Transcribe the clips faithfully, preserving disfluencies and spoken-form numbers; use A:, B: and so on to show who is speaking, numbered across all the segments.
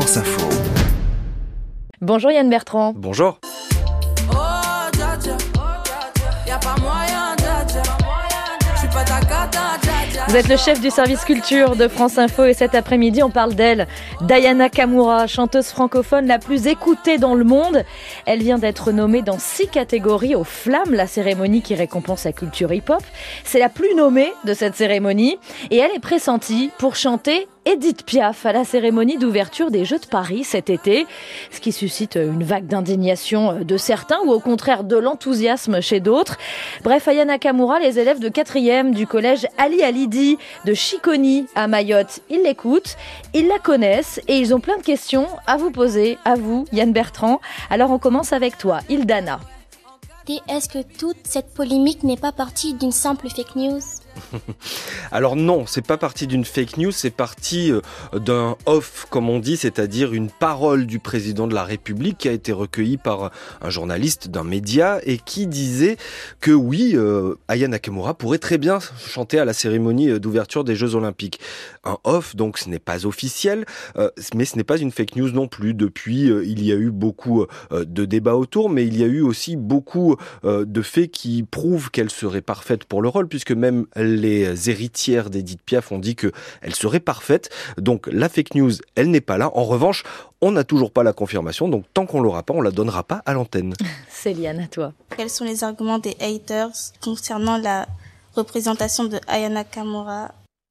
A: France Info.
B: Bonjour Yann Bertrand.
C: Bonjour.
D: Oh, dja dja, y'a pas moyen, dja dja, j'suis pas ta cata, dja dja.
B: Vous êtes le chef du service culture de France Info et cet après-midi on parle d'elle. Diana Kamura, chanteuse francophone la plus écoutée dans le monde. Elle vient d'être nommée dans six catégories aux Flammes, la cérémonie qui récompense la culture hip-hop. C'est la plus nommée de cette cérémonie et elle est pressentie pour chanter Édith Piaf à la cérémonie d'ouverture des Jeux de Paris cet été, ce qui suscite une vague d'indignation de certains ou au contraire de l'enthousiasme chez d'autres. Bref, à Aya Nakamura, les élèves de quatrième du collège Ali Halidi de Chiconi à Mayotte, ils l'écoutent, ils la connaissent et ils ont plein de questions à vous poser, à vous, Yann Bertrand. Alors on commence avec toi, Ildana.
E: Est-ce que toute cette polémique n'est pas partie d'une simple fake news ?
C: Alors non, c'est pas parti d'une fake news, c'est parti d'un off, comme on dit, c'est-à-dire une parole du président de la République qui a été recueillie par un journaliste d'un média et qui disait que oui, euh, Aya Nakamura pourrait très bien chanter à la cérémonie d'ouverture des Jeux Olympiques. Un off, donc ce n'est pas officiel, euh, mais ce n'est pas une fake news non plus. Depuis, euh, il y a eu beaucoup euh, de débats autour, mais il y a eu aussi beaucoup euh, de faits qui prouvent qu'elle serait parfaite pour le rôle, puisque même les héritières d'Édith Piaf ont dit qu'elle serait parfaite. Donc la fake news, elle n'est pas là. En revanche, on n'a toujours pas la confirmation. Donc tant qu'on l'aura pas, on la donnera pas à l'antenne.
B: Céliane, à toi.
E: Quels sont les arguments des haters concernant la représentation de Aya Nakamura ?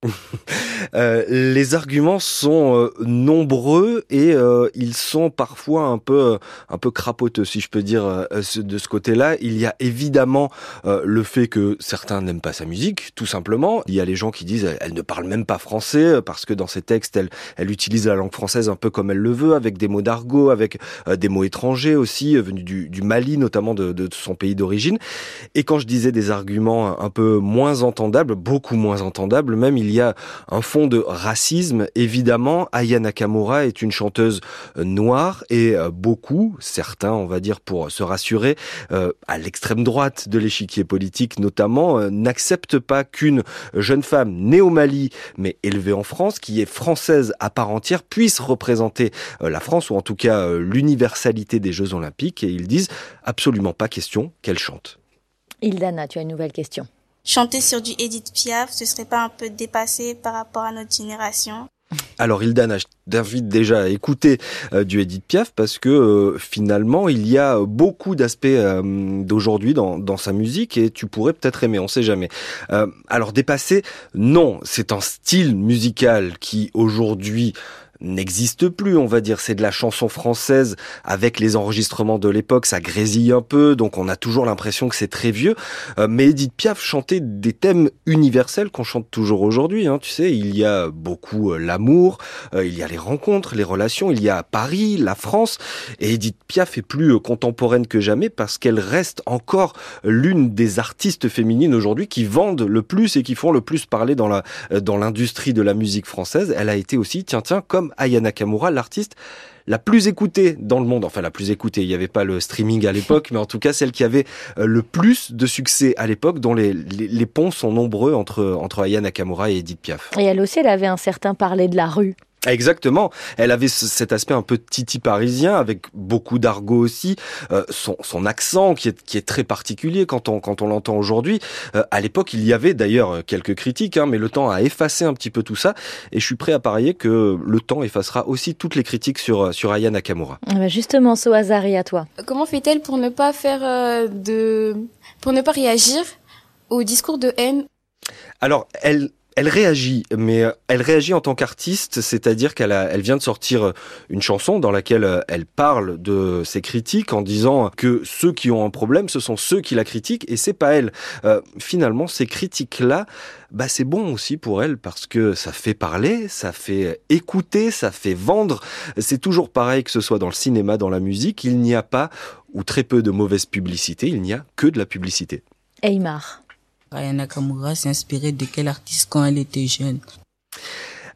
C: Euh, les arguments sont euh, nombreux et euh, ils sont parfois un peu un peu crapoteux, si je peux dire, euh, de ce côté-là. Il y a évidemment euh, le fait que certains n'aiment pas sa musique, tout simplement. Il y a les gens qui disent elle, elle ne parle même pas français parce que dans ses textes, elle elle utilise la langue française un peu comme elle le veut, avec des mots d'argot, avec euh, des mots étrangers aussi, euh, venus du, du Mali notamment, de, de son pays d'origine. Et quand je disais des arguments un peu moins entendables, beaucoup moins entendables même, il y a un fond de racisme, évidemment. Aya Nakamura est une chanteuse noire et beaucoup, certains, on va dire pour se rassurer, euh, à l'extrême droite de l'échiquier politique notamment, euh, n'acceptent pas qu'une jeune femme née au Mali mais élevée en France, qui est française à part entière, puisse représenter euh, la France ou en tout cas euh, l'universalité des Jeux Olympiques, et ils disent absolument pas question qu'elle chante.
B: Ildana, tu as une nouvelle question.
E: Chanter sur du Édith Piaf, ce serait pas un peu dépassé par rapport à notre génération ?
C: Alors Ildana, je t'invite déjà à écouter euh, du Édith Piaf parce que euh, finalement il y a beaucoup d'aspects euh, d'aujourd'hui dans, dans sa musique et tu pourrais peut-être aimer, on sait jamais. Euh, alors dépassé, non, c'est un style musical qui aujourd'hui n'existe plus, on va dire. C'est de la chanson française avec les enregistrements de l'époque, ça grésille un peu, donc on a toujours l'impression que c'est très vieux. Euh, mais Édith Piaf chantait des thèmes universels qu'on chante toujours aujourd'hui. Hein. Tu sais, il y a beaucoup euh, l'amour, euh, il y a les rencontres, les relations, il y a Paris, la France. Et Édith Piaf est plus euh, contemporaine que jamais parce qu'elle reste encore l'une des artistes féminines aujourd'hui qui vendent le plus et qui font le plus parler dans la euh, dans l'industrie de la musique française. Elle a été aussi, tiens tiens, comme Aya Nakamura, l'artiste la plus écoutée dans le monde. Enfin, la plus écoutée, il n'y avait pas le streaming à l'époque, mais en tout cas, celle qui avait le plus de succès à l'époque, dont les, les, les ponts sont nombreux entre, entre Aya Nakamura et Édith Piaf.
B: Et elle aussi, elle avait un certain parler de la rue.
C: Exactement. Elle avait cet aspect un peu titi parisien avec beaucoup d'argot aussi, euh, son, son accent qui est, qui est très particulier quand on, quand on l'entend aujourd'hui. Euh, à l'époque, il y avait d'ailleurs quelques critiques, hein, mais le temps a effacé un petit peu tout ça et je suis prêt à parier que le temps effacera aussi toutes les critiques sur, sur Aya Nakamura.
B: Justement, Soazari, à toi.
F: Comment fait-elle pour ne pas faire euh, de, pour ne pas réagir au discours de haine ?
C: Alors, elle... Elle réagit, mais elle réagit en tant qu'artiste, c'est-à-dire qu'elle a, elle vient de sortir une chanson dans laquelle elle parle de ses critiques en disant que ceux qui ont un problème, ce sont ceux qui la critiquent et c'est pas elle. Euh, finalement, ces critiques-là, bah c'est bon aussi pour elle parce que ça fait parler, ça fait écouter, ça fait vendre. C'est toujours pareil que ce soit dans le cinéma, dans la musique, il n'y a pas ou très peu de mauvaise publicité, il n'y a que de la publicité.
B: Aymar.
G: Aya Nakamura s'est inspirée de quel artiste quand elle était jeune ?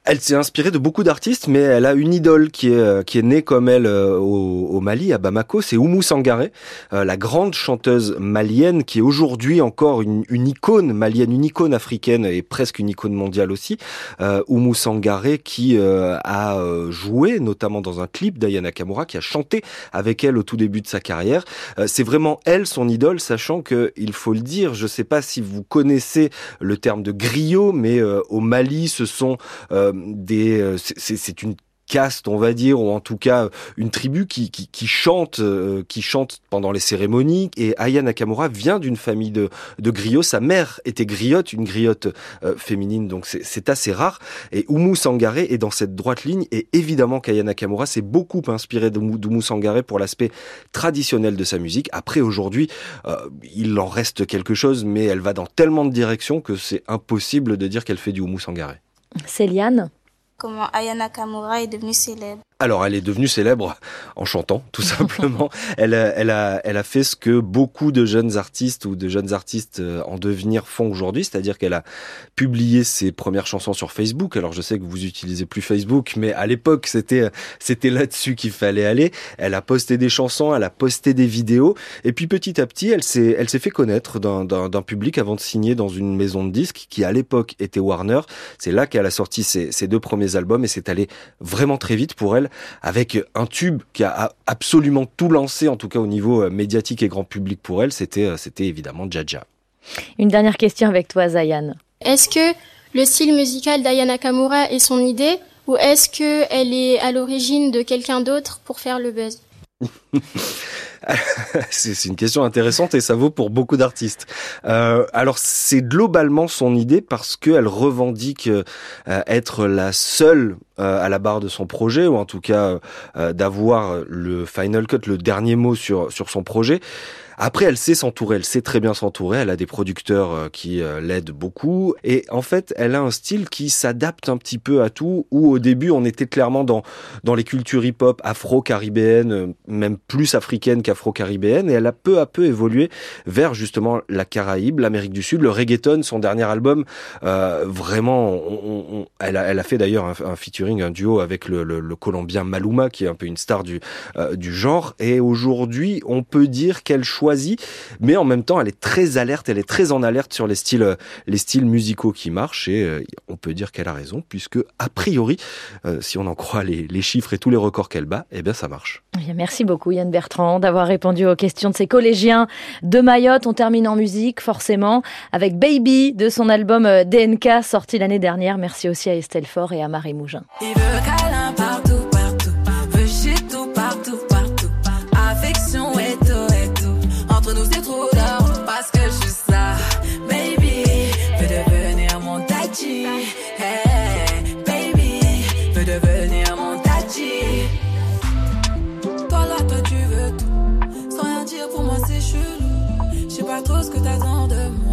C: Elle s'est inspirée de beaucoup d'artistes, mais elle a une idole qui est qui est née comme elle au, au Mali, à Bamako. C'est Oumou Sangaré, euh, la grande chanteuse malienne qui est aujourd'hui encore une, une icône malienne, une icône africaine et presque une icône mondiale aussi. Euh, Oumou Sangaré qui euh, a joué notamment dans un clip d'Aya Nakamura, qui a chanté avec elle au tout début de sa carrière. Euh, c'est vraiment elle son idole, sachant que il faut le dire, je sais pas si vous connaissez le terme de griot, mais euh, au Mali, ce sont euh, des, c'est, c'est une caste, on va dire, ou en tout cas une tribu qui, qui, qui chante, euh, qui chante pendant les cérémonies. Et Aya Nakamura vient d'une famille de, de griots. Sa mère était griotte, une griotte euh, féminine, donc c'est, c'est assez rare. Et Oumou Sangaré est dans cette droite ligne. Et évidemment qu'Aya Nakamura s'est beaucoup inspiré d'Oumou Sangaré pour l'aspect traditionnel de sa musique. Après, aujourd'hui, euh, il en reste quelque chose, mais elle va dans tellement de directions que c'est impossible de dire qu'elle fait du Oumou Sangaré.
B: Céliane ?
E: Comment Aya Nakamura est devenue célèbre?
C: Alors, elle est devenue célèbre en chantant, tout simplement. elle, a, elle, a, elle a fait ce que beaucoup de jeunes artistes ou de jeunes artistes en devenir font aujourd'hui, c'est-à-dire qu'elle a publié ses premières chansons sur Facebook. Alors, je sais que vous utilisez plus Facebook, mais à l'époque, c'était c'était là-dessus qu'il fallait aller. Elle a posté des chansons, elle a posté des vidéos, et puis petit à petit, elle s'est elle s'est fait connaître d'un, d'un, d'un public avant de signer dans une maison de disques qui, à l'époque, était Warner. C'est là qu'elle a sorti ses, ses deux premiers albums, et c'est allé vraiment très vite pour elle, avec un tube qui a absolument tout lancé, en tout cas au niveau médiatique et grand public pour elle, c'était, c'était évidemment Dja Dja.
B: Une dernière question avec toi, Zayan.
A: Est-ce que le style musical d'Aya Nakamura est son idée, ou est-ce qu'elle est à l'origine de quelqu'un d'autre pour faire le buzz?
C: c'est, c'est une question intéressante et ça vaut pour beaucoup d'artistes. Euh, alors c'est globalement son idée parce qu'elle revendique euh, être la seule euh, à la barre de son projet, ou en tout cas euh, d'avoir le final cut, le dernier mot sur sur son projet. Après, elle sait s'entourer, elle sait très bien s'entourer, elle a des producteurs qui l'aident beaucoup, et en fait, elle a un style qui s'adapte un petit peu à tout, où au début, on était clairement dans dans les cultures hip-hop afro-caribéennes, même plus africaines qu'afro-caribéennes, et elle a peu à peu évolué vers justement la Caraïbe, l'Amérique du Sud, le reggaeton, son dernier album, euh, vraiment, on, on, elle, a, elle a fait d'ailleurs un, un featuring, un duo avec le, le, le Colombien Maluma, qui est un peu une star du, euh, du genre, et aujourd'hui, on peut dire qu'elle choisit, mais en même temps elle est très alerte, elle est très en alerte sur les styles, les styles musicaux qui marchent, et euh, on peut dire qu'elle a raison, puisque a priori, euh, si on en croit les, les chiffres et tous les records qu'elle bat, eh bien ça marche.
B: Merci beaucoup Yann Bertrand d'avoir répondu aux questions de ces collégiens de Mayotte. On termine en musique forcément avec Baby de son album D N K sorti l'année dernière. Merci aussi à Estelle Faure et à Marie Mougin.
D: Il veut câlin partout, partout, veut shit tout, partout, partout, affection et tout, et tout, entre nous c'est trop d'or, parce que je suis ça, baby, veut devenir mon daddy, hey, baby, veut devenir mon daddy. Toi là, toi tu veux tout, sans rien dire pour moi c'est chelou, je sais pas trop ce que t'attends de moi.